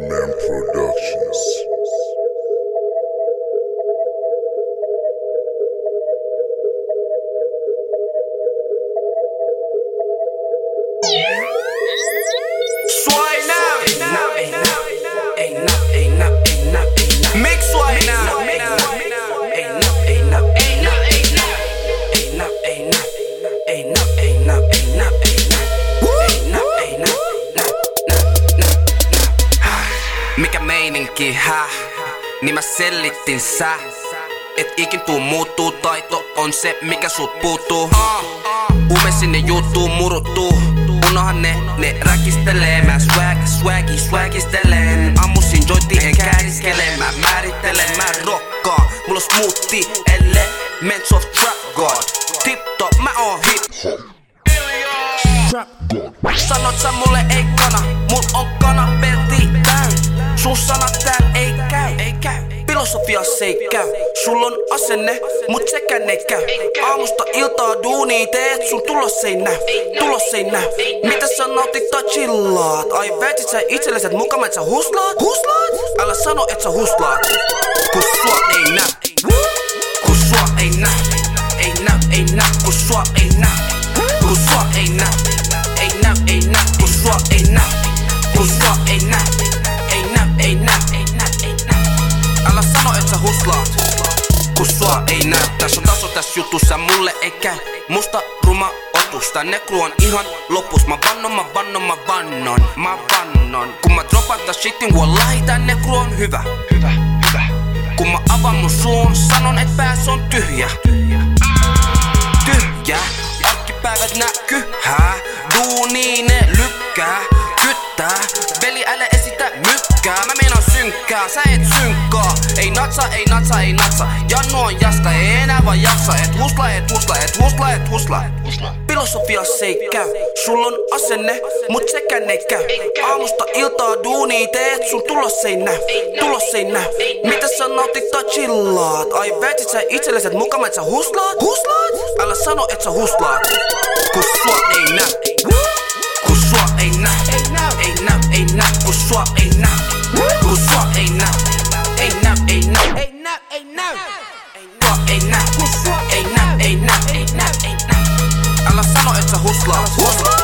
Man Productions. Mikä meininki, niin mä selittin et ikin tuu muuttuu, taito on se mikä sut puuttuu. Ume sinne juttuu, muruttuu. Unohan ne räkistelee. Mä swagistelen. Ammusin jointi en kääriskele. Mä määrittelen, mä rokkaan. Mulla on smoothie, elements of trap god. Tip top, mä oon hip sanot sä mulle ei kana, mul on kana pelti täyn. Sun sanat tääl ei käy, filosofias ei käy. Sul on asenne, mut sekään ei käy. Aamusta iltaa duunia teet, sun tulos ei näy. Mitä sä nautit tai chillaat? Ai väitit sä itsellesi, et mukama et sä huslaat? Älä sano et sä huslaat, kun sua ei näy. Kun sua ei näy, kun sua ei näy. Kun sua ei näy, kun sua ei näy. Kun sua ei näy, älä sano et sä huslaat, kun sua ei näy. Tässä on taso tässä jutussa, mulle ei käy. Musta ruma otus, tää nekru on ihan lopus. Mä vannon. Kun mä dropan tää shitin, wallahi tää nekru on hyvä. Kun mä avaan mun suun, sanon et pääs on tyhjä. Arkipäivät näkyy, duuni ne lykkää. Kyttää, veli älä esitä mykkää. Mä meinaan synkkää, sä et synkkaa. Ei natsa. Jannu on jaska, ei enää vaan jaksa. Et husla. Filosofias ei käy. Sul on asenne, mut sekään ei käy. Aamusta iltaa duunia teet, sun tulos ei näy. Mitä sä nautit tai chillaat? Ai väitit sä itsellesi, et mukama et sä huslaat? Älä sano et sä huslaat, kun sua ei näy. Kun sua ei näy, kun sua ei näy. Kun sua ei näy, Sua ei näy. Älä sano et sä huslaat.